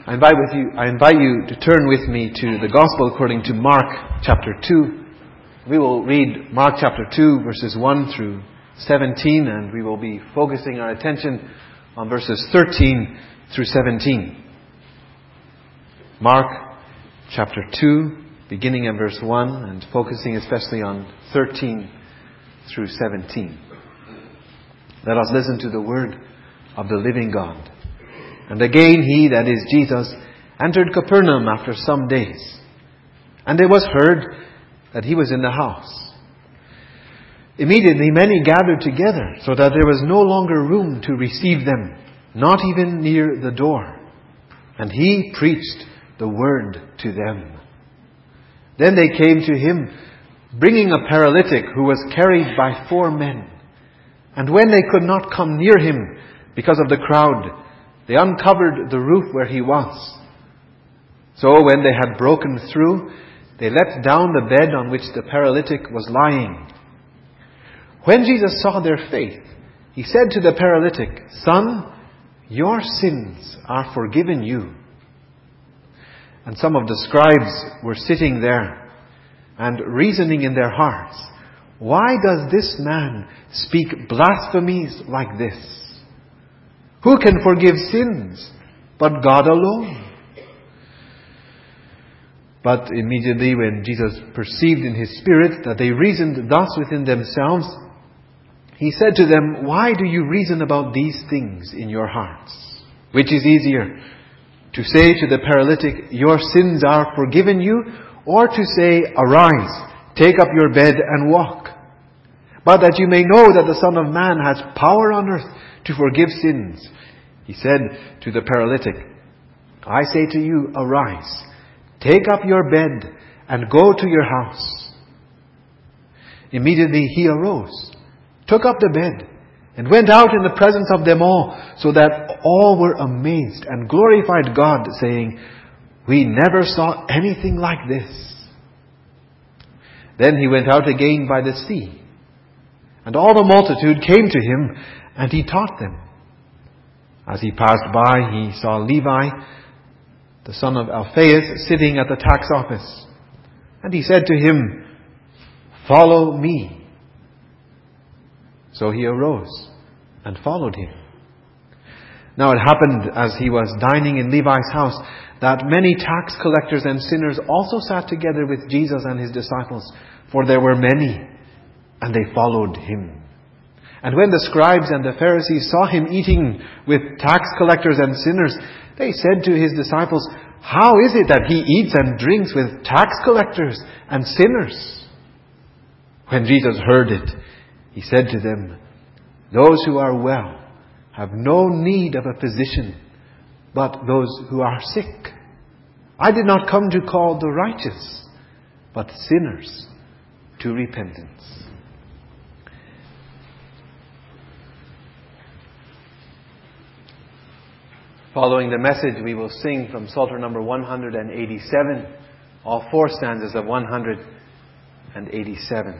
I invite you to turn with me to the Gospel according to Mark chapter 2. We will read Mark chapter 2 verses 1 through 17, and we will be focusing our attention on verses 13 through 17. Mark chapter 2, beginning at verse 1 and focusing especially on 13 through 17. Let us listen to the word of the living God. And again he, that is Jesus, entered Capernaum after some days. And it was heard that he was in the house. Immediately many gathered together, so that there was no longer room to receive them, not even near the door. And he preached the word to them. Then they came to him, bringing a paralytic who was carried by 4 men. And when they could not come near him because of the crowd, they uncovered the roof where he was. So when they had broken through, they let down the bed on which the paralytic was lying. When Jesus saw their faith, he said to the paralytic, "Son, your sins are forgiven you." And some of the scribes were sitting there and reasoning in their hearts, "Why does this man speak blasphemies like this? Who can forgive sins but God alone?" But immediately when Jesus perceived in his spirit that they reasoned thus within themselves, he said to them, "Why do you reason about these things in your hearts? Which is easier, to say to the paralytic, 'Your sins are forgiven you,' or to say, 'Arise, take up your bed and walk'? But that you may know that the Son of Man has power on earth to forgive sins," he said to the paralytic, "I say to you, arise, take up your bed and go to your house." Immediately he arose, took up the bed, and went out in the presence of them all, so that all were amazed and glorified God, saying, "We never saw anything like this." Then he went out again by the sea, and all the multitude came to him, and he taught them. As he passed by, he saw Levi, the son of Alphaeus, sitting at the tax office. And he said to him, "Follow me." So he arose and followed him. Now it happened, as he was dining in Levi's house, that many tax collectors and sinners also sat together with Jesus and his disciples, for there were many, and they followed him. And when the scribes and the Pharisees saw him eating with tax collectors and sinners, they said to his disciples, "How is it that he eats and drinks with tax collectors and sinners?" When Jesus heard it, he said to them, "Those who are well have no need of a physician, but those who are sick. I did not come to call the righteous, but sinners to repentance." Following the message, we will sing from Psalter number 187, all 4 stanzas of 187.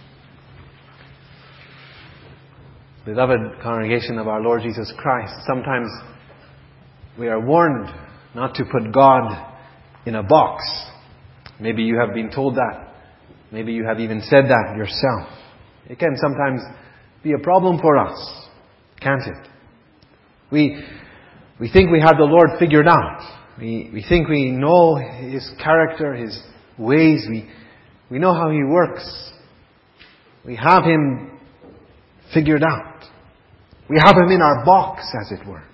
Beloved congregation of our Lord Jesus Christ, sometimes we are warned not to put God in a box. Maybe you have been told that. Maybe you have even said that yourself. It can sometimes be a problem for us, can't it? We think we have the Lord figured out. We think we know His character, His ways. We know how He works. We have Him figured out. We have Him in our box, as it were.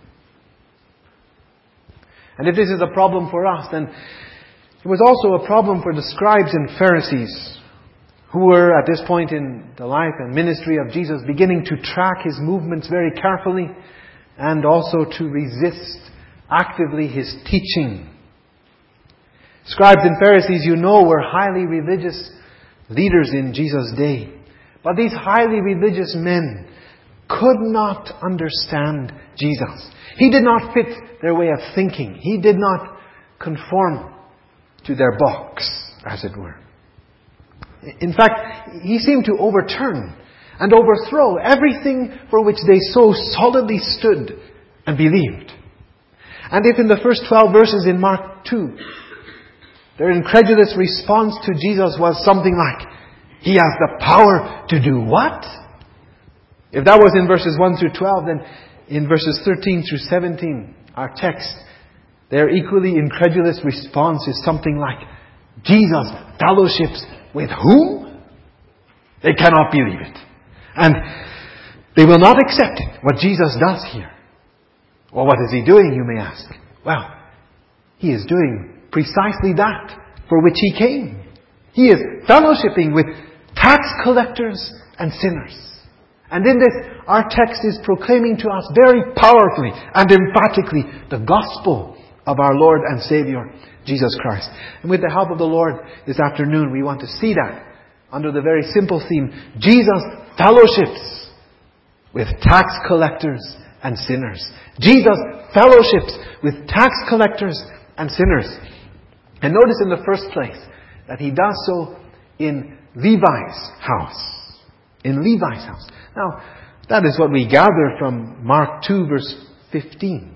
And if this is a problem for us, then it was also a problem for the scribes and Pharisees, who were at this point in the life and ministry of Jesus beginning to track His movements very carefully, and also to resist actively His teaching. Scribes and Pharisees, you know, were highly religious leaders in Jesus' day. But these highly religious men could not understand Jesus. He did not fit their way of thinking. He did not conform to their box, as it were. In fact, He seemed to overturn and overthrow everything for which they so solidly stood and believed. And if in the first 12 verses in Mark 2, their incredulous response to Jesus was something like, He has the power to do what? If that was in verses 1 through 12, then in verses 13 through 17, our text, their equally incredulous response is something like, Jesus fellowships with whom? They cannot believe it. And they will not accept it, what Jesus does here. Well, what is He doing, you may ask? Well, He is doing precisely that for which He came. He is fellowshipping with tax collectors and sinners. And in this, our text is proclaiming to us very powerfully and emphatically the gospel of our Lord and Savior, Jesus Christ. And with the help of the Lord this afternoon, we want to see that under the very simple theme, Jesus fellowships with tax collectors and sinners. Jesus fellowships with tax collectors and sinners. And notice in the first place that He does so in Levi's house. In Levi's house. Now, that is what we gather from Mark 2 verse 15.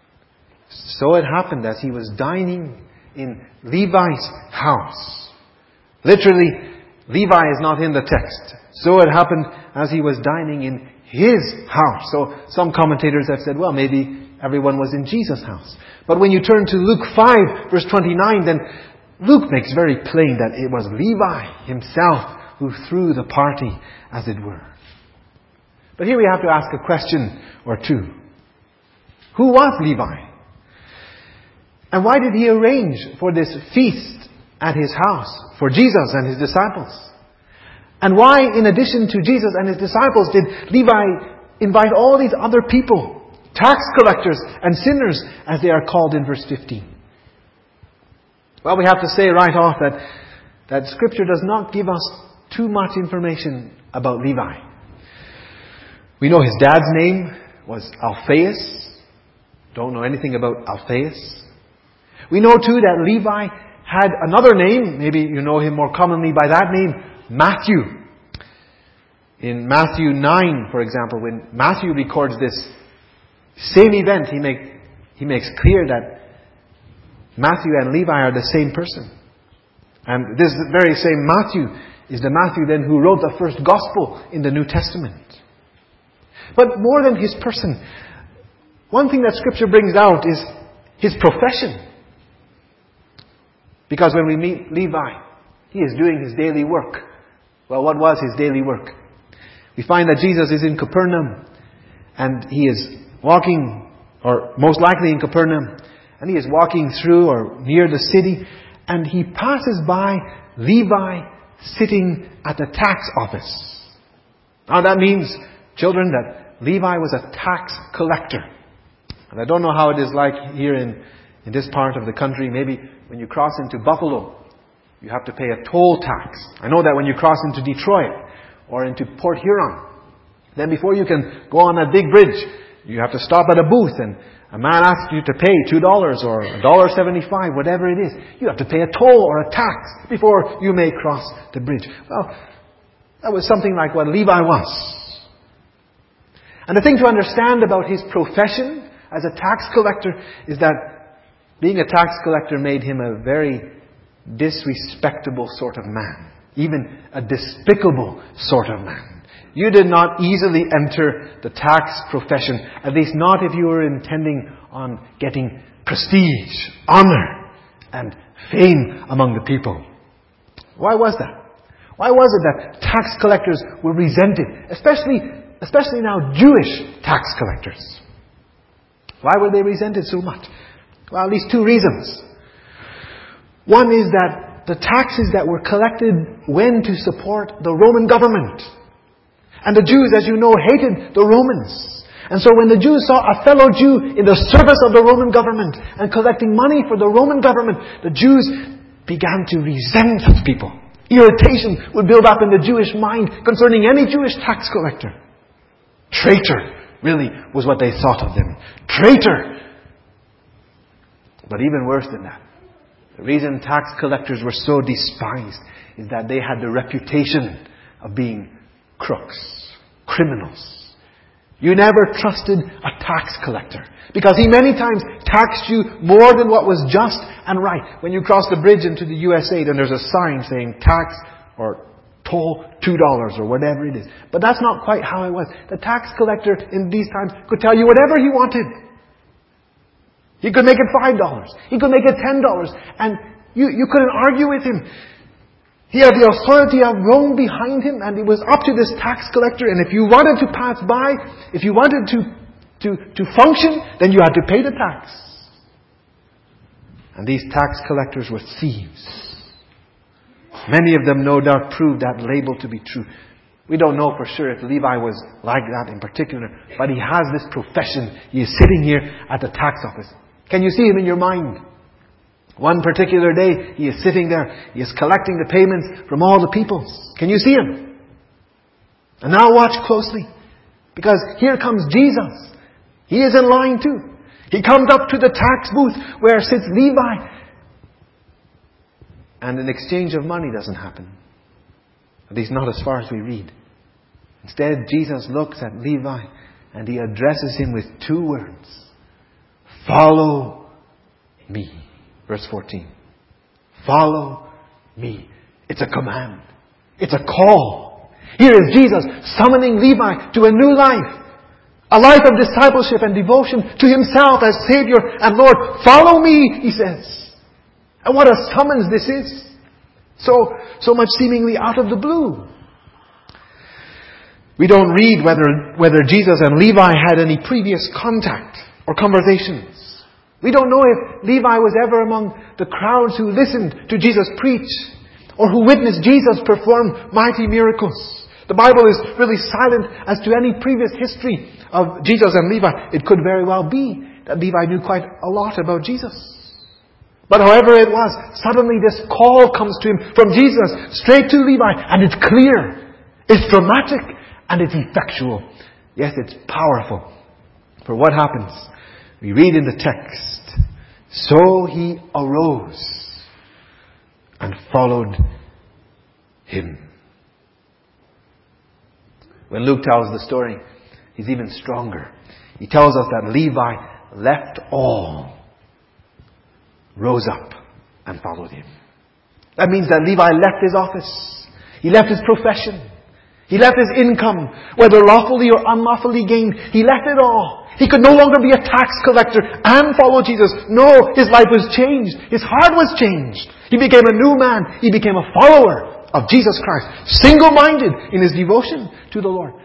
So it happened as He was dining in Levi's house. Literally, Levi is not in the text. So it happened as He was dining in His house. So some commentators have said, well, maybe everyone was in Jesus' house. But when you turn to Luke 5 verse 29, then Luke makes very plain that it was Levi himself who threw the party, as it were. But here we have to ask a question or two. Who was Levi? And why did he arrange for this feast at his house for Jesus and His disciples? And why, in addition to Jesus and His disciples, did Levi invite all these other people, tax collectors and sinners, as they are called in verse 15? Well, we have to say right off that Scripture does not give us too much information about Levi. We know his dad's name was Alphaeus. Don't know anything about Alphaeus. We know too that Levi had another name. Maybe you know him more commonly by that name, Matthew. In Matthew 9, for example, when Matthew records this same event, he makes clear that Matthew and Levi are the same person. And this very same Matthew is the Matthew then who wrote the first gospel in the New Testament. But more than his person, one thing that Scripture brings out is his profession. Because when we meet Levi, he is doing his daily work. Well, what was his daily work? We find that Jesus is in Capernaum, and he is walking, or most likely in Capernaum, and he is walking through or near the city, and he passes by Levi sitting at the tax office. Now that means, children, that Levi was a tax collector. And I don't know how it is like here in this part of the country. Maybe when you cross into Buffalo, you have to pay a toll tax. I know that when you cross into Detroit or into Port Huron, then before you can go on that big bridge, you have to stop at a booth and a man asks you to pay $2 or $1.75, whatever it is. You have to pay a toll or a tax before you may cross the bridge. Well, that was something like what Levi was. And the thing to understand about his profession as a tax collector is that being a tax collector made him a very disrespectable sort of man. Even a despicable sort of man. You did not easily enter the tax profession, at least not if you were intending on getting prestige, honor, and fame among the people. Why was that? Why was it that tax collectors were resented, especially now Jewish tax collectors? Why were they resented so much? Well, at least two reasons. One is that the taxes that were collected went to support the Roman government. And the Jews, as you know, hated the Romans. And so when the Jews saw a fellow Jew in the service of the Roman government and collecting money for the Roman government, the Jews began to resent such people. Irritation would build up in the Jewish mind concerning any Jewish tax collector. Traitor, really, was what they thought of them. Traitor! But even worse than that, the reason tax collectors were so despised is that they had the reputation of being crooks, criminals. You never trusted a tax collector, because he many times taxed you more than what was just and right. When you cross the bridge into the USA, then there's a sign saying tax or toll $2 or whatever it is. But that's not quite how it was. The tax collector in these times could tell you whatever he wanted. He could make it $5. He could make it $10. And you couldn't argue with him. He had the authority of Rome behind him, and it was up to this tax collector. And if you wanted to pass by, if you wanted to function, then you had to pay the tax. And these tax collectors were thieves. Many of them no doubt proved that label to be true. We don't know for sure if Levi was like that in particular, but he has this profession. He is sitting here at the tax office. Can you see him in your mind? One particular day, he is sitting there. He is collecting the payments from all the people. Can you see him? And now watch closely, because here comes Jesus. He is in line too. He comes up to the tax booth where sits Levi. And an exchange of money doesn't happen. At least not as far as we read. Instead, Jesus looks at Levi and he addresses him with two words. Follow me. Verse 14. Follow me. It's a command. It's a call. Here is Jesus summoning Levi to a new life. A life of discipleship and devotion to Himself as Savior and Lord. Follow me, He says. And what a summons this is. So much seemingly out of the blue. We don't read whether Jesus and Levi had any previous contact or conversations. We don't know if Levi was ever among the crowds who listened to Jesus preach or who witnessed Jesus perform mighty miracles. The Bible is really silent as to any previous history of Jesus and Levi. It could very well be that Levi knew quite a lot about Jesus. But however it was, suddenly this call comes to him from Jesus straight to Levi, and it's clear, it's dramatic, and it's effectual. Yes, it's powerful. For what happens? We read in the text, so he arose and followed him. When Luke tells the story, he's even stronger. He tells us that Levi left all, rose up, and followed him. That means that Levi left his office. He left his profession. He left his income, whether lawfully or unlawfully gained. He left it all. He could no longer be a tax collector and follow Jesus. No, his life was changed. His heart was changed. He became a new man. He became a follower of Jesus Christ. Single-minded in his devotion to the Lord.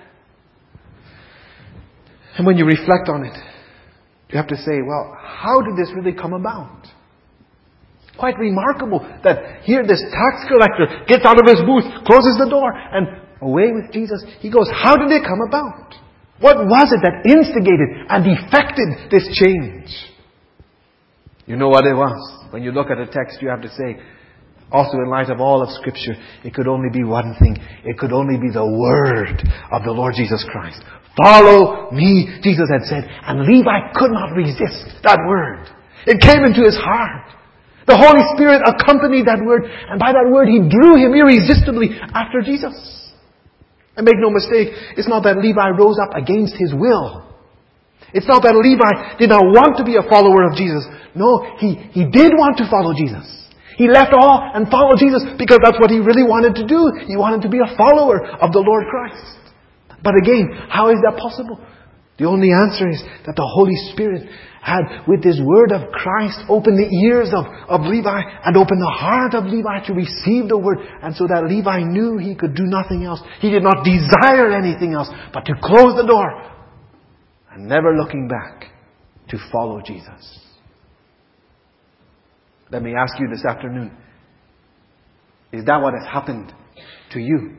And when you reflect on it, you have to say, well, how did this really come about? Quite remarkable that here this tax collector gets out of his booth, closes the door, and away with Jesus he goes. How did it come about? What was it that instigated and effected this change? You know what it was. When you look at the text, you have to say, also in light of all of Scripture, it could only be one thing. It could only be the Word of the Lord Jesus Christ. Follow me, Jesus had said. And Levi could not resist that word. It came into his heart. The Holy Spirit accompanied that word, and by that word He drew him irresistibly after Jesus. And make no mistake, it's not that Levi rose up against his will. It's not that Levi did not want to be a follower of Jesus. No, he did want to follow Jesus. He left all and followed Jesus because that's what he really wanted to do. He wanted to be a follower of the Lord Christ. But again, how is that possible? The only answer is that the Holy Spirit had, with this word of Christ, opened the ears of Levi and opened the heart of Levi to receive the word. And so that Levi knew he could do nothing else. He did not desire anything else but to close the door and never looking back to follow Jesus. Let me ask you this afternoon, is that what has happened to you?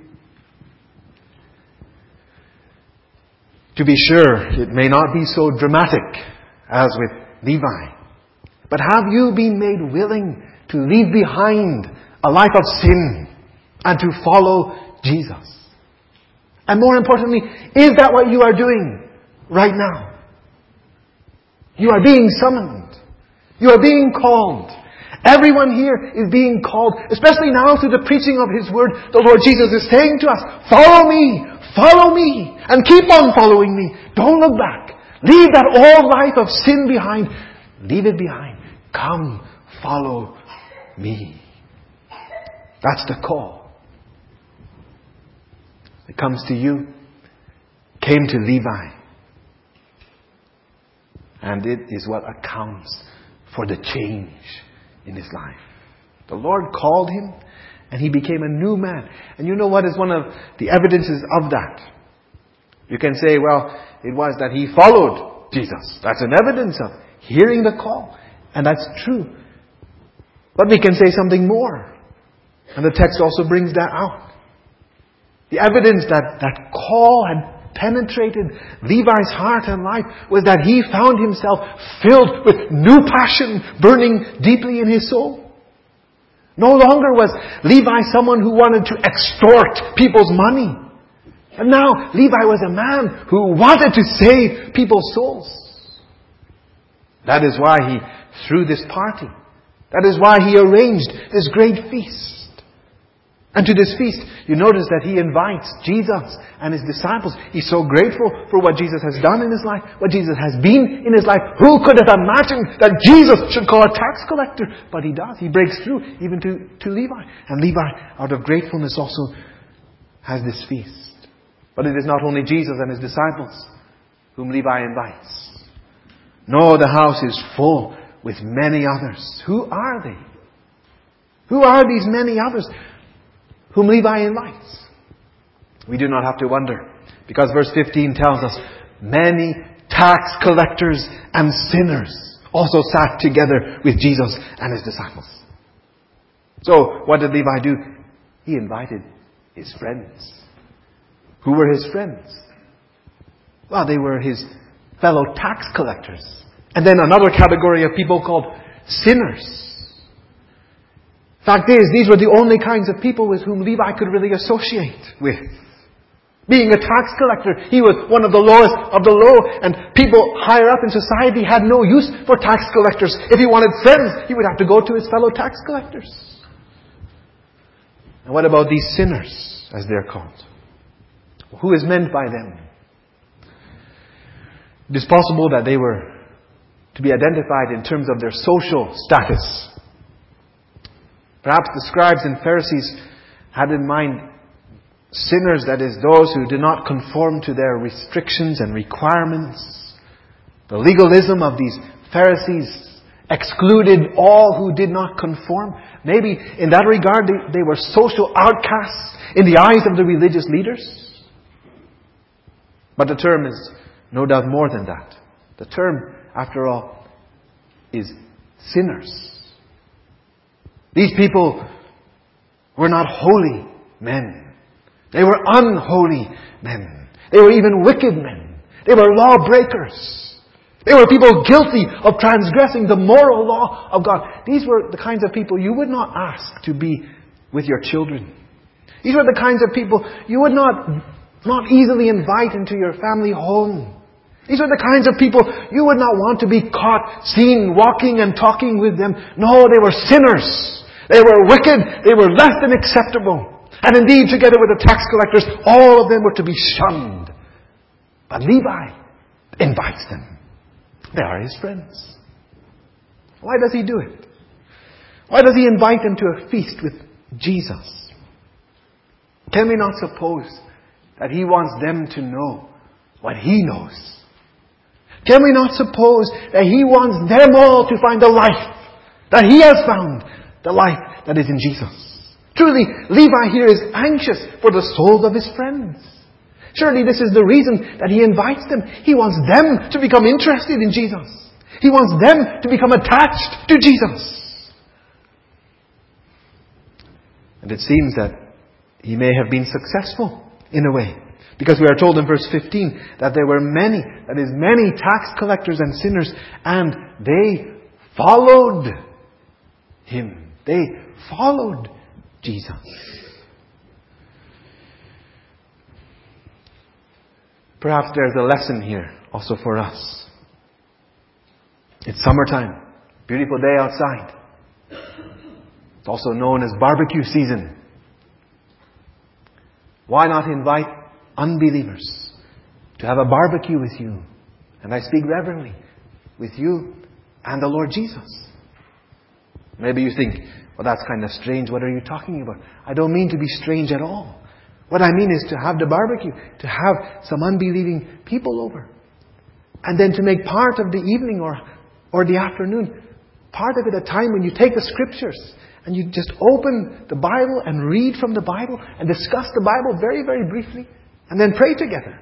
To be sure, it may not be so dramatic as with Levi. But have you been made willing to leave behind a life of sin and to follow Jesus? And more importantly, is that what you are doing right now? You are being summoned. You are being called. Everyone here is being called, especially now through the preaching of His Word. The Lord Jesus is saying to us, follow me, Follow me and keep on following me. Don't look back. Leave that old life of sin behind. Leave it behind. Come, follow me. That's the call. It comes to you. Came to Levi. And it is what accounts for the change in his life. The Lord called him and he became a new man. And you know what is one of the evidences of that? You can say, well, it was that he followed Jesus. That's an evidence of hearing the call. And that's true. But we can say something more. And the text also brings that out. The evidence that that call had penetrated Levi's heart and life was that he found himself filled with new passion burning deeply in his soul. No longer was Levi someone who wanted to extort people's money. And now Levi was a man who wanted to save people's souls. That is why he threw this party. That is why he arranged this great feast. And to this feast, you notice that he invites Jesus and his disciples. He's so grateful for what Jesus has done in his life, what Jesus has been in his life. Who could have imagined that Jesus should call a tax collector? But he does. He breaks through even to Levi. And Levi, out of gratefulness, also has this feast. But it is not only Jesus and his disciples whom Levi invites. No, the house is full with many others. Who are they? Who are these many others whom Levi invites? We do not have to wonder, because verse 15 tells us, many tax collectors and sinners also sat together with Jesus and his disciples. So, what did Levi do? He invited his friends. Who were his friends? Well, they were his fellow tax collectors. And then another category of people called sinners. Fact is, these were the only kinds of people with whom Levi could really associate with. Being a tax collector, he was one of the lowest of the low, and people higher up in society had no use for tax collectors. If he wanted friends, he would have to go to his fellow tax collectors. And what about these sinners, as they're called? Who is meant by them? It is possible that they were to be identified in terms of their social status. Perhaps the scribes and Pharisees had in mind sinners, that is, those who did not conform to their restrictions and requirements. The legalism of these Pharisees excluded all who did not conform. Maybe in that regard they were social outcasts in the eyes of the religious leaders. But the term is no doubt more than that. The term, after all, is sinners. These people were not holy men. They were unholy men. They were even wicked men. They were lawbreakers. They were people guilty of transgressing the moral law of God. These were the kinds of people you would not ask to be with your children. These were the kinds of people you would not easily invite into your family home. These are the kinds of people you would not want to be caught, seen, walking and talking with them. No, they were sinners. They were wicked. They were less than acceptable. And indeed, together with the tax collectors, all of them were to be shunned. But Levi invites them. They are his friends. Why does he do it? Why does he invite them to a feast with Jesus? Can we not suppose that he wants them to know what he knows? Can we not suppose that he wants them all to find the life that he has found, the life that is in Jesus? Truly, Levi here is anxious for the souls of his friends. Surely this is the reason that he invites them. He wants them to become interested in Jesus. He wants them to become attached to Jesus. And it seems that he may have been successful in a way. Because we are told in verse 15 that there were many tax collectors and sinners, and they followed him. They followed Jesus. Perhaps there's a lesson here also for us. It's summertime. Beautiful day outside. It's also known as barbecue season. Why not invite unbelievers to have a barbecue with you. And I speak reverently, with you and the Lord Jesus. Maybe you think, well, that's kind of strange. What are you talking about? I don't mean to be strange at all. What I mean is to have the barbecue, to have some unbelieving people over. And then to make part of the evening or the afternoon, part of it a time when you take the Scriptures and you just open the Bible and read from the Bible and discuss the Bible very, very briefly and then pray together.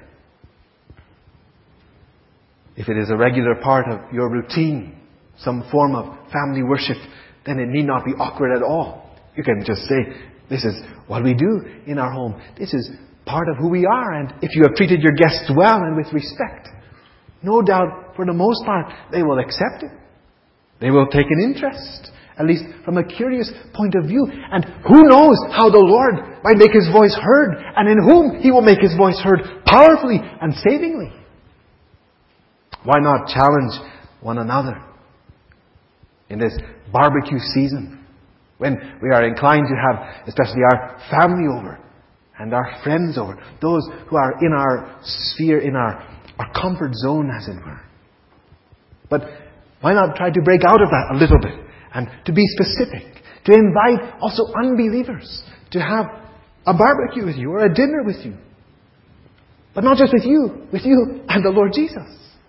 If it is a regular part of your routine, some form of family worship, then it need not be awkward at all. You can just say, this is what we do in our home. This is part of who we are. And if you have treated your guests well and with respect, no doubt, for the most part, they will accept it. They will take an interest, at least from a curious point of view. And who knows how the Lord might make His voice heard, and in whom He will make His voice heard powerfully and savingly. Why not challenge one another in this barbecue season, when we are inclined to have especially our family over and our friends over, those who are in our sphere, in our comfort zone, as it were. But why not try to break out of that a little bit and to be specific, to invite also unbelievers to have a barbecue with you or a dinner with you. But not just with you and the Lord Jesus.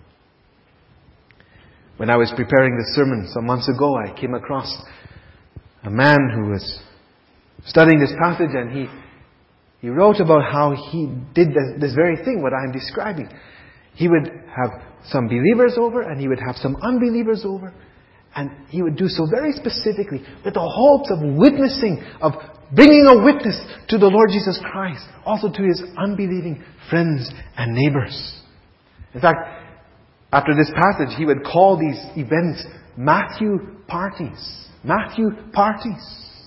When I was preparing this sermon some months ago, I came across a man who was studying this passage, and he wrote about how he did this very thing, what I'm describing. He would have some believers over and he would have some unbelievers over, and he would do so very specifically with the hopes of witnessing, of bringing a witness to the Lord Jesus Christ, also to his unbelieving friends and neighbors. In fact, after this passage, he would call these events Matthew parties. Matthew parties.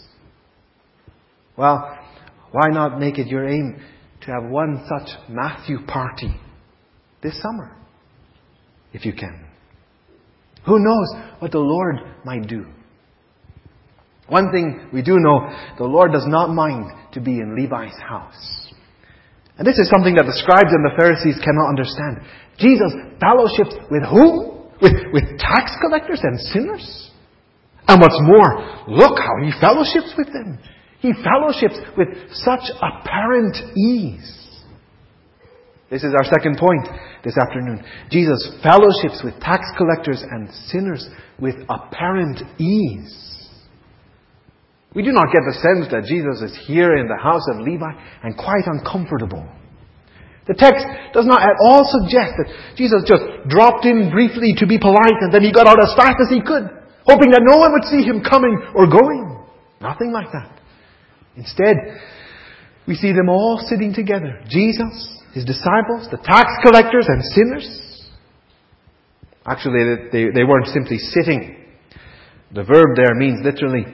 Well, why not make it your aim to have one such Matthew party this summer, if you can? Who knows what the Lord might do? One thing we do know, the Lord does not mind to be in Levi's house. And this is something that the scribes and the Pharisees cannot understand. Jesus fellowships with whom? With tax collectors and sinners? And what's more, look how He fellowships with them. He fellowships with such apparent ease. This is our second point this afternoon. Jesus fellowships with tax collectors and sinners with apparent ease. We do not get the sense that Jesus is here in the house of Levi and quite uncomfortable. The text does not at all suggest that Jesus just dropped in briefly to be polite and then He got out as fast as He could, hoping that no one would see Him coming or going. Nothing like that. Instead, we see them all sitting together. Jesus, His disciples, the tax collectors and sinners. Actually, they weren't simply sitting. The verb there means literally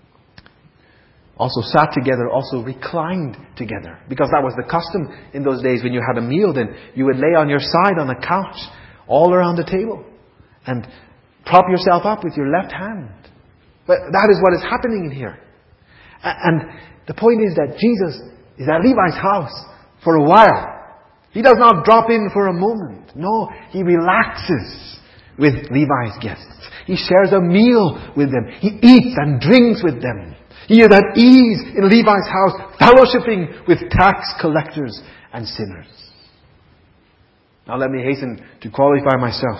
also sat together, also reclined together. Because that was the custom in those days. When you had a meal, then you would lay on your side on a couch all around the table and prop yourself up with your left hand. But that is what is happening in here. And the point is that Jesus is at Levi's house for a while. He does not drop in for a moment. No, He relaxes with Levi's guests. He shares a meal with them. He eats and drinks with them. He is at ease in Levi's house, fellowshipping with tax collectors and sinners. Now let me hasten to qualify myself.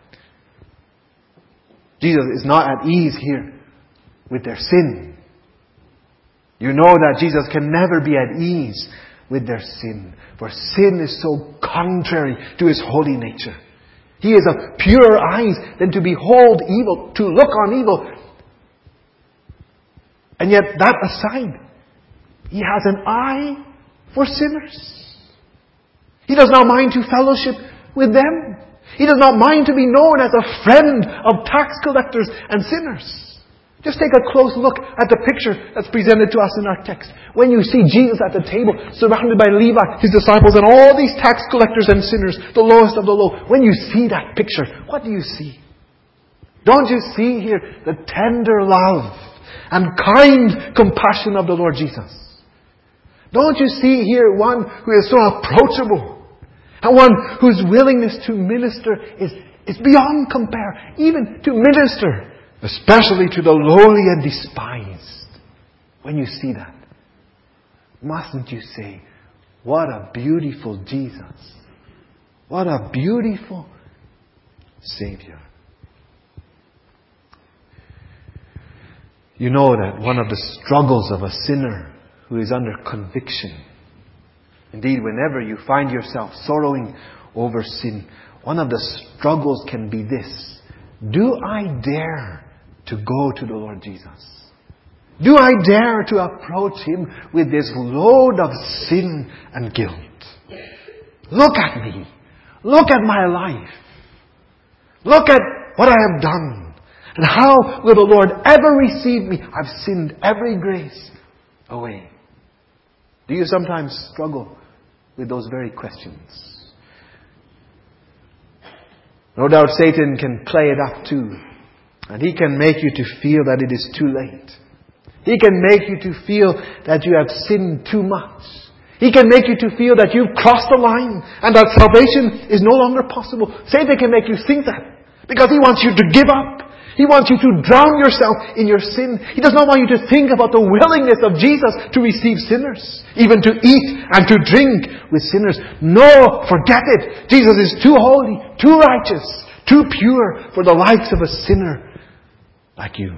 Jesus is not at ease here with their sin. You know that Jesus can never be at ease with their sin, for sin is so contrary to His holy nature. He is of purer eyes than to behold evil, to look on evil. And yet, that aside, He has an eye for sinners. He does not mind to fellowship with them. He does not mind to be known as a friend of tax collectors and sinners. Just take a close look at the picture that's presented to us in our text. When you see Jesus at the table, surrounded by Levi, His disciples, and all these tax collectors and sinners, the lowest of the low, when you see that picture, what do you see? Don't you see here the tender love and kind compassion of the Lord Jesus? Don't you see here one who is so approachable? And one whose willingness to minister is beyond compare. Even to minister, especially to the lowly and despised. When you see that, mustn't you say, what a beautiful Jesus. What a beautiful Savior. You know that one of the struggles of a sinner who is under conviction, indeed, whenever you find yourself sorrowing over sin, one of the struggles can be this. Do I dare to go to the Lord Jesus? Do I dare to approach Him with this load of sin and guilt? Look at me. Look at my life. Look at what I have done. And how will the Lord ever receive me? I've sinned every grace away. Do you sometimes struggle with those very questions? No doubt Satan can play it up too. And he can make you to feel that it is too late. He can make you to feel that you have sinned too much. He can make you to feel that you've crossed the line and that salvation is no longer possible. Satan can make you think that because he wants you to give up. He wants you to drown yourself in your sin. He does not want you to think about the willingness of Jesus to receive sinners, even to eat and to drink with sinners. No, forget it. Jesus is too holy, too righteous, too pure for the likes of a sinner like you.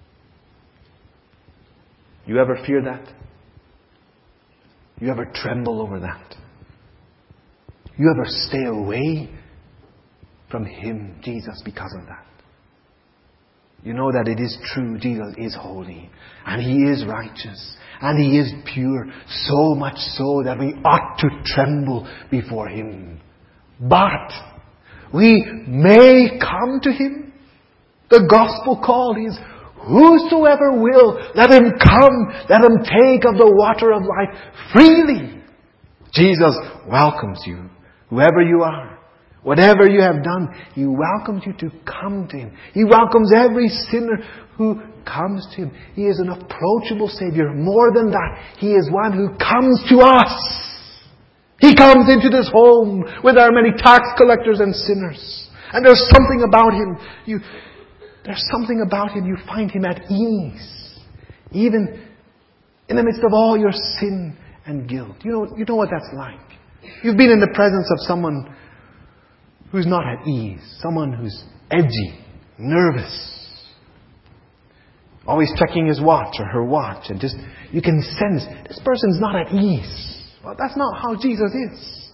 You ever fear that? You ever tremble over that? You ever stay away from Him, Jesus, because of that? You know that it is true. Jesus is holy. And He is righteous. And He is pure. So much so that we ought to tremble before Him. But we may come to Him. The gospel call is, whosoever will, let him come. Let him take of the water of life freely. Jesus welcomes you. Whoever you are. Whatever you have done, He welcomes you to come to Him. He welcomes every sinner who comes to Him. He is an approachable Savior. More than that, He is one who comes to us. He comes into this home with our many tax collectors and sinners. And there's something about Him. There's something about Him. You find Him at ease. Even in the midst of all your sin and guilt. You know what that's like. You've been in the presence of someone who's not at ease. Someone who's edgy, nervous. Always checking his watch or her watch. And just, you can sense, this person's not at ease. Well, that's not how Jesus is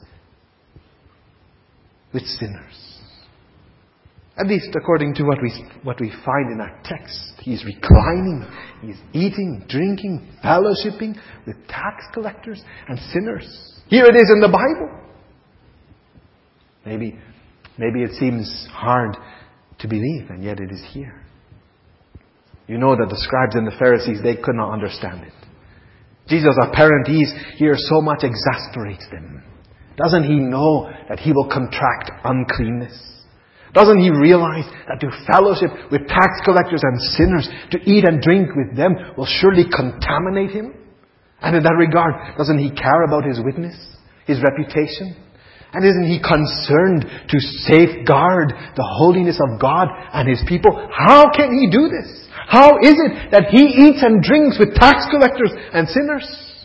with sinners. At least according to what we find in our text. He's reclining. He's eating, drinking, fellowshipping with tax collectors and sinners. Here it is in the Bible. Maybe it seems hard to believe, and yet it is here. You know that the scribes and the Pharisees, they could not understand it. Jesus' apparent ease here so much exasperates them. Doesn't He know that He will contract uncleanness? Doesn't He realize that to fellowship with tax collectors and sinners, to eat and drink with them, will surely contaminate Him? And in that regard, doesn't He care about His witness, His reputation? And isn't He concerned to safeguard the holiness of God and His people? How can He do this? How is it that He eats and drinks with tax collectors and sinners?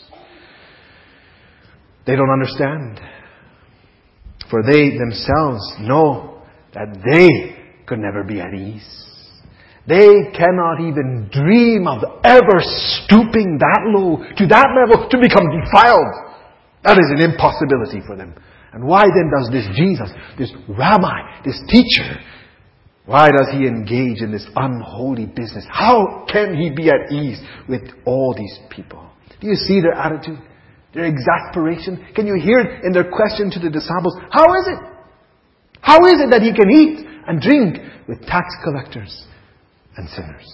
They don't understand. For they themselves know that they could never be at ease. They cannot even dream of ever stooping that low, to that level, to become defiled. That is an impossibility for them. And why then does this Jesus, this rabbi, this teacher, why does he engage in this unholy business? How can he be at ease with all these people? Do you see their attitude? Their exasperation? Can you hear it in their question to the disciples? How is it? How is it that he can eat and drink with tax collectors and sinners?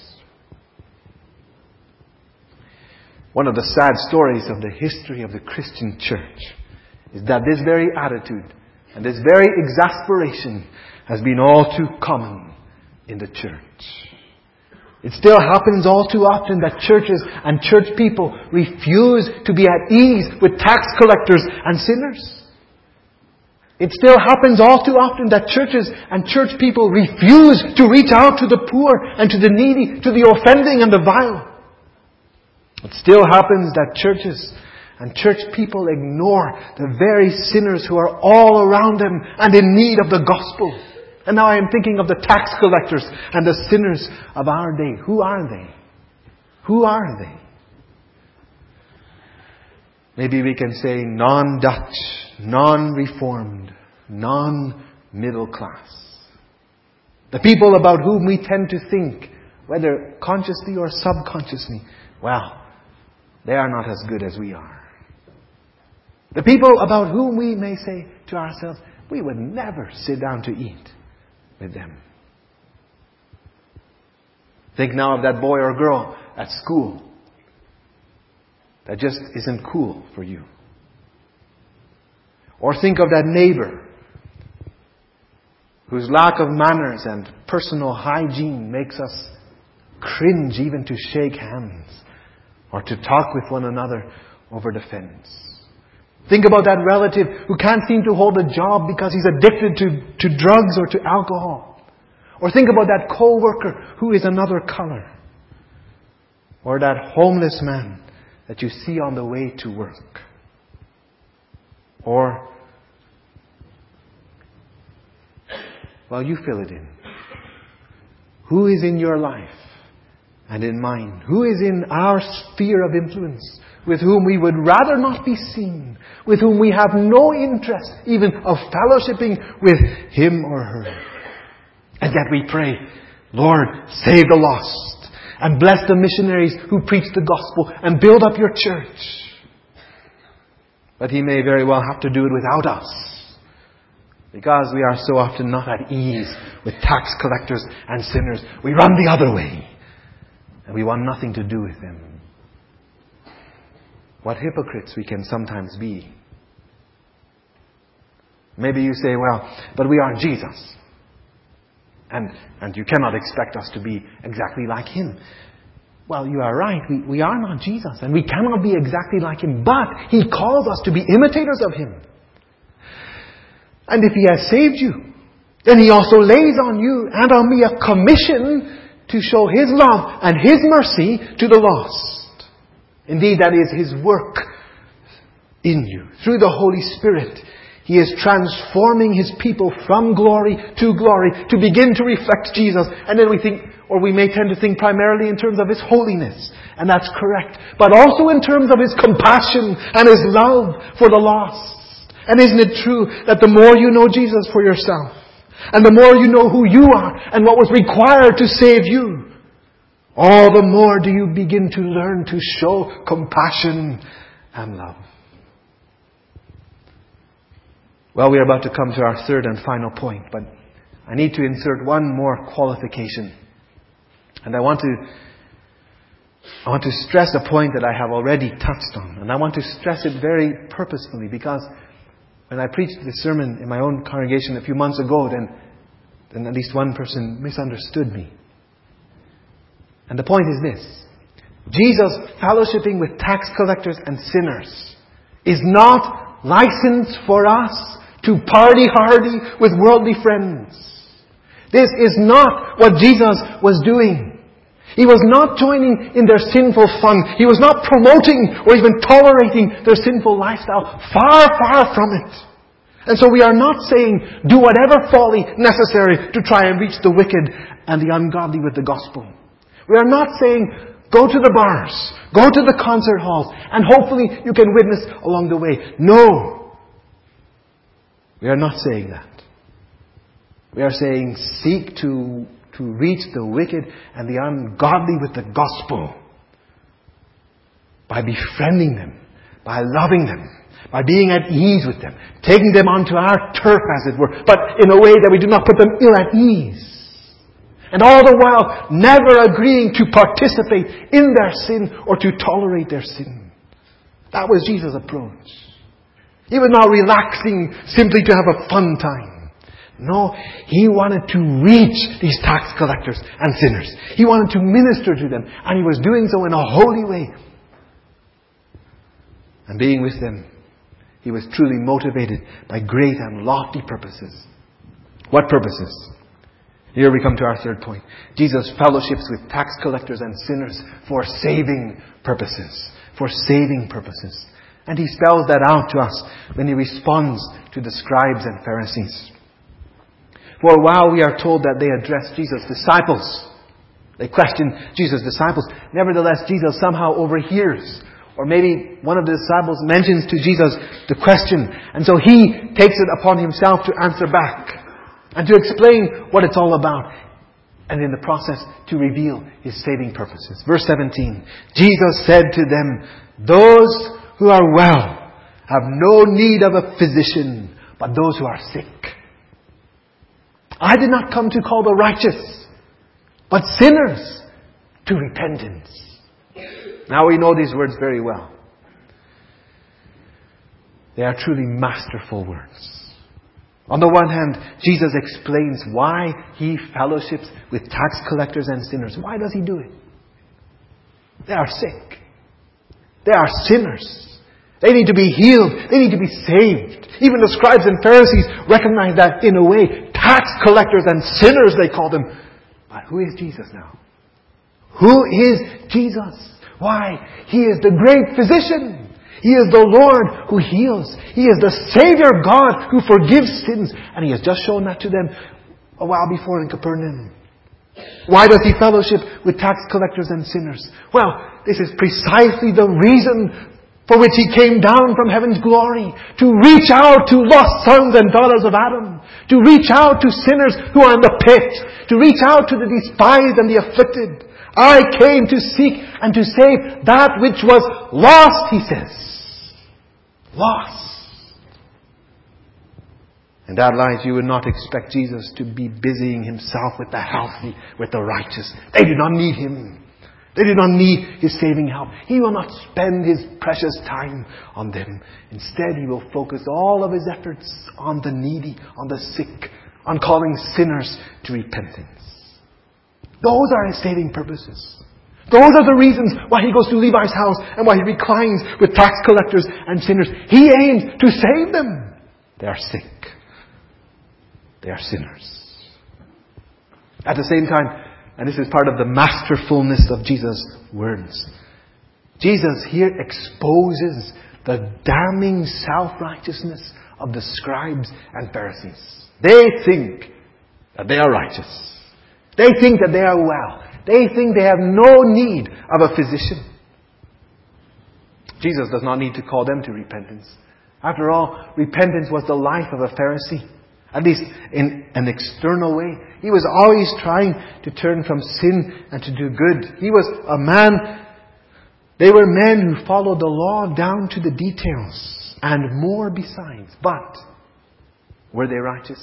One of the sad stories of the history of the Christian church is that this very attitude and this very exasperation has been all too common in the church. It still happens all too often that churches and church people refuse to be at ease with tax collectors and sinners. It still happens all too often that churches and church people refuse to reach out to the poor and to the needy, to the offending and the vile. It still happens that churches and church people ignore the very sinners who are all around them and in need of the gospel. And now I am thinking of the tax collectors and the sinners of our day. Who are they? Who are they? Maybe we can say non-Dutch, non-reformed, non-middle class. The people about whom we tend to think, whether consciously or subconsciously, well, they are not as good as we are. The people about whom we may say to ourselves, we would never sit down to eat with them. Think now of that boy or girl at school that just isn't cool for you. Or think of that neighbor whose lack of manners and personal hygiene makes us cringe even to shake hands or to talk with one another over the fence. Think about that relative who can't seem to hold a job because he's addicted to drugs or to alcohol. Or think about that co-worker who is another color. Or that homeless man that you see on the way to work. Or, well, you fill it in. Who is in your life and in mine? Who is in our sphere of influence with whom we would rather not be seen, with whom we have no interest even of fellowshipping with him or her? And yet we pray, Lord, save the lost and bless the missionaries who preach the gospel and build up your church. But He may very well have to do it without us, because we are so often not at ease with tax collectors and sinners. We run the other way and we want nothing to do with them. What hypocrites we can sometimes be. Maybe you say, well, but we are Jesus. And you cannot expect us to be exactly like Him. Well, you are right. We are not Jesus. And we cannot be exactly like Him. But He calls us to be imitators of Him. And if He has saved you, then He also lays on you and on me a commission to show His love and His mercy to the lost. Indeed, that is His work in you. Through the Holy Spirit, He is transforming His people from glory to glory to begin to reflect Jesus. And then we think, or we may tend to think primarily in terms of His holiness. And that's correct. But also in terms of His compassion and His love for the lost. And isn't it true that the more you know Jesus for yourself, and the more you know who you are and what was required to save you, all the more do you begin to learn to show compassion and love. Well, we are about to come to our third and final point, but I need to insert one more qualification. And I want to stress a point that I have already touched on. And I want to stress it very purposefully, because when I preached this sermon in my own congregation a few months ago, then at least one person misunderstood me. And the point is this: Jesus fellowshipping with tax collectors and sinners is not license for us to party hardy with worldly friends. This is not what Jesus was doing. He was not joining in their sinful fun. He was not promoting or even tolerating their sinful lifestyle. Far, far from it. And so we are not saying do whatever folly necessary to try and reach the wicked and the ungodly with the gospel. We are not saying go to the bars, go to the concert halls, and hopefully you can witness along the way. No. We are not saying that. We are saying seek to reach the wicked and the ungodly with the gospel by befriending them, by loving them, by being at ease with them, taking them onto our turf, as it were, but in a way that we do not put them ill at ease. And all the while, never agreeing to participate in their sin or to tolerate their sin. That was Jesus' approach. He was not relaxing simply to have a fun time. No, He wanted to reach these tax collectors and sinners. He wanted to minister to them, and He was doing so in a holy way. And being with them, He was truly motivated by great and lofty purposes. What purposes? Here we come to our third point. Jesus fellowships with tax collectors and sinners for saving purposes. For saving purposes. And He spells that out to us when He responds to the scribes and Pharisees. For a while we are told that they addressed Jesus' disciples. They questioned Jesus' disciples. Nevertheless, Jesus somehow overhears. Or maybe one of the disciples mentions to Jesus the question. And so He takes it upon Himself to answer back. And to explain what it's all about. And in the process to reveal His saving purposes. Verse 17. Jesus said to them, "Those who are well have no need of a physician, but those who are sick. I did not come to call the righteous, but sinners to repentance." Now we know these words very well. They are truly masterful words. On the one hand, Jesus explains why He fellowships with tax collectors and sinners. Why does He do it? They are sick. They are sinners. They need to be healed. They need to be saved. Even the scribes and Pharisees recognize that in a way. Tax collectors and sinners, they call them. But who is Jesus now? Who is Jesus? Why? He is the great physician. He is the Lord who heals. He is the Savior God who forgives sins. And He has just shown that to them a while before in Capernaum. Why does He fellowship with tax collectors and sinners? Well, this is precisely the reason for which He came down from heaven's glory. To reach out to lost sons and daughters of Adam. To reach out to sinners who are in the pit. To reach out to the despised and the afflicted. I came to seek and to save that which was lost, He says. Lost. In that light, you would not expect Jesus to be busying Himself with the healthy, with the righteous. They do not need Him. They do not need His saving help. He will not spend His precious time on them. Instead, He will focus all of His efforts on the needy, on the sick, on calling sinners to repentance. Those are His saving purposes. Those are the reasons why He goes to Levi's house and why He reclines with tax collectors and sinners. He aims to save them. They are sick. They are sinners. At the same time, and this is part of the masterfulness of Jesus' words, Jesus here exposes the damning self-righteousness of the scribes and Pharisees. They think that they are righteous. They think that they are well. They think they have no need of a physician. Jesus does not need to call them to repentance. After all, repentance was the life of a Pharisee. At least in an external way. He was always trying to turn from sin and to do good. He was a man. They were men who followed the law down to the details. And more besides. But were they righteous?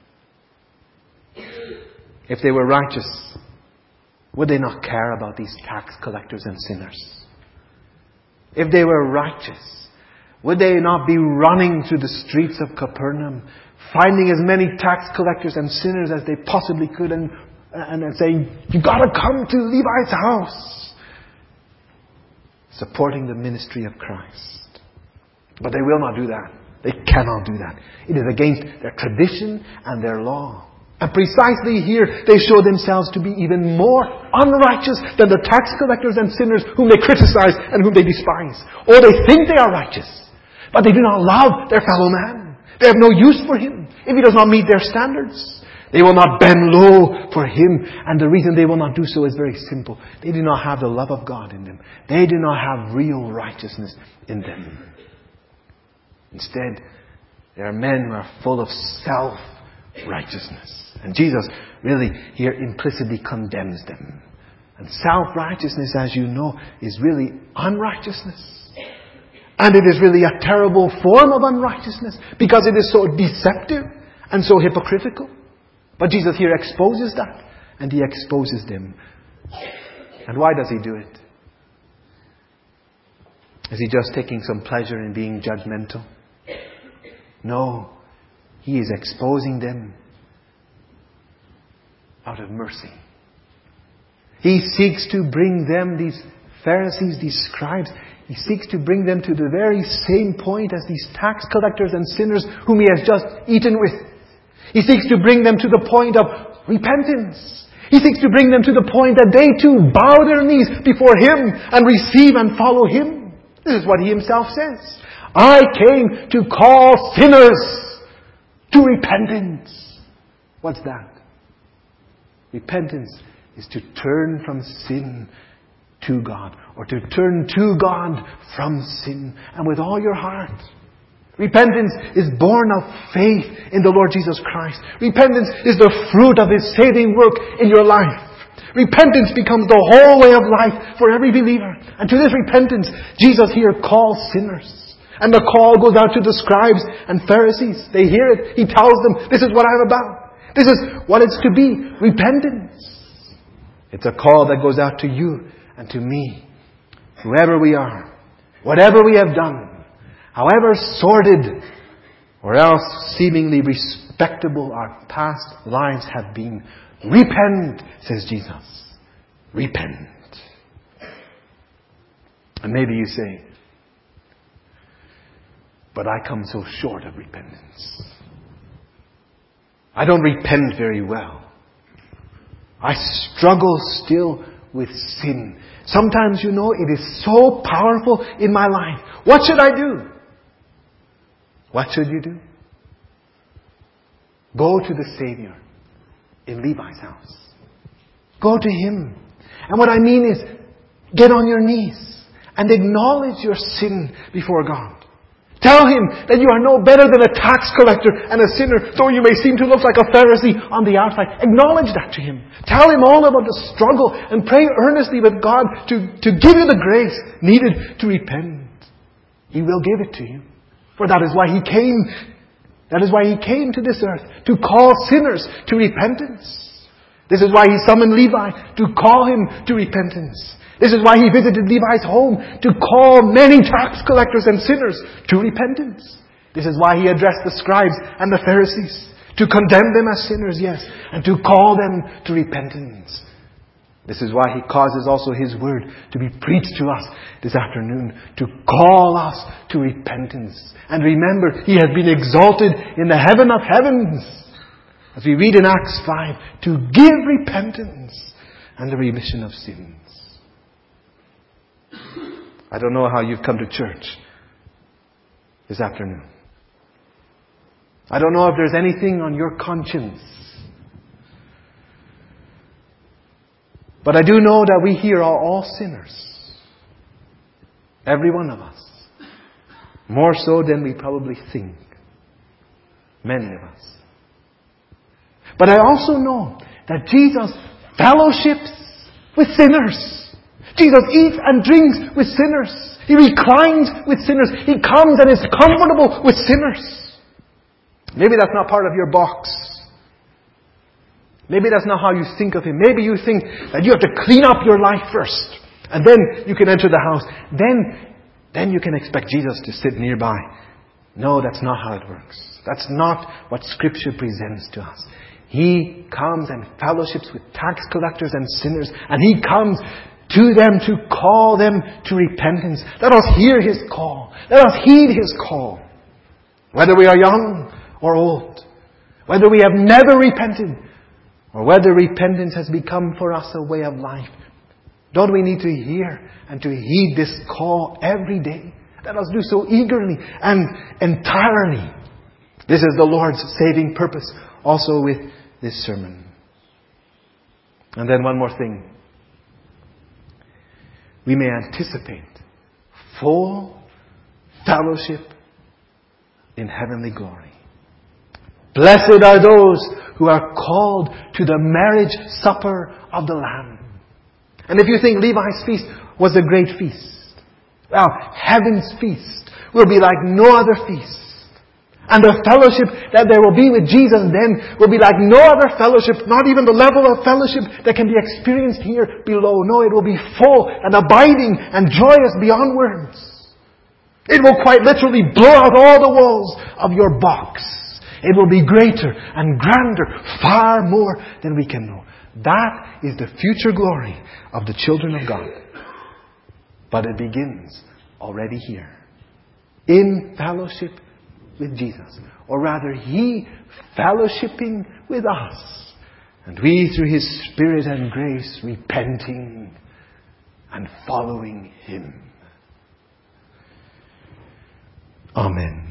If they were righteous, would they not care about these tax collectors and sinners? If they were righteous, would they not be running through the streets of Capernaum, finding as many tax collectors and sinners as they possibly could and saying, "You've got to come to Levi's house," supporting the ministry of Christ? But they will not do that. They cannot do that. It is against their tradition and their law. And precisely here, they show themselves to be even more unrighteous than the tax collectors and sinners whom they criticize and whom they despise. Or they think they are righteous, but they do not love their fellow man. They have no use for him if he does not meet their standards. They will not bend low for him. And the reason they will not do so is very simple. They do not have the love of God in them. They do not have real righteousness in them. Instead, they are men who are full of self-righteousness. And Jesus really here implicitly condemns them. And self-righteousness, as you know, is really unrighteousness. And it is really a terrible form of unrighteousness because it is so deceptive and so hypocritical. But Jesus here exposes that. And He exposes them. And why does He do it? Is He just taking some pleasure in being judgmental? No. He is exposing them out of mercy. He seeks to bring them, these Pharisees, these scribes, He seeks to bring them to the very same point as these tax collectors and sinners whom He has just eaten with. He seeks to bring them to the point of repentance. He seeks to bring them to the point that they too bow their knees before Him and receive and follow Him. This is what He Himself says. I came to call sinners to repentance. What's that? Repentance is to turn from sin to God, or to turn to God from sin, and with all your heart. Repentance is born of faith in the Lord Jesus Christ. Repentance is the fruit of His saving work in your life. Repentance becomes the whole way of life for every believer. And to this repentance, Jesus here calls sinners. And the call goes out to the scribes and Pharisees. They hear it. He tells them, this is what I'm about. This is what it's to be. Repentance. It's a call that goes out to you and to me. Whoever we are, whatever we have done, however sordid or else seemingly respectable our past lives have been, repent, says Jesus. Repent. And maybe you say, but I come so short of repentance. I don't repent very well. I struggle still with sin. Sometimes, it is so powerful in my life. What should I do? What should you do? Go to the Savior in Levi's house. Go to Him. And what I mean is, get on your knees and acknowledge your sin before God. Tell Him that you are no better than a tax collector and a sinner, though you may seem to look like a Pharisee on the outside. Acknowledge that to Him. Tell Him all about the struggle and pray earnestly with God to give you the grace needed to repent. He will give it to you. For that is why He came. That is why He came to this earth, to call sinners to repentance. This is why He summoned Levi to call him to repentance. This is why He visited Levi's home, to call many tax collectors and sinners to repentance. This is why He addressed the scribes and the Pharisees, to condemn them as sinners, yes, and to call them to repentance. This is why He causes also His word to be preached to us this afternoon, to call us to repentance. And remember, He has been exalted in the heaven of heavens, as we read in Acts 5, to give repentance and the remission of sins. I don't know how you've come to church this afternoon. I don't know if there's anything on your conscience. But I do know that we here are all sinners. Every one of us. More so than we probably think. Many of us. But I also know that Jesus fellowships with sinners. Jesus eats and drinks with sinners. He reclines with sinners. He comes and is comfortable with sinners. Maybe that's not part of your box. Maybe that's not how you think of Him. Maybe you think that you have to clean up your life first, and then you can enter the house. Then you can expect Jesus to sit nearby. No, that's not how it works. That's not what Scripture presents to us. He comes and fellowships with tax collectors and sinners, and He comes to them to call them to repentance. Let us hear His call. Let us heed His call. Whether we are young or old, whether we have never repented, or whether repentance has become for us a way of life, don't we need to hear and to heed this call every day? Let us do so eagerly and entirely. This is the Lord's saving purpose also with this sermon. And then one more thing. We may anticipate full fellowship in heavenly glory. Blessed are those who are called to the marriage supper of the Lamb. And if you think Levi's feast was a great feast, well, heaven's feast will be like no other feast. And the fellowship that there will be with Jesus then will be like no other fellowship, not even the level of fellowship that can be experienced here below. No, it will be full and abiding and joyous beyond words. It will quite literally blow out all the walls of your box. It will be greater and grander, far more than we can know. That is the future glory of the children of God. But it begins already here, in fellowship with Jesus. Or rather, He fellowshipping with us. And we, through His Spirit and grace, repenting and following Him. Amen.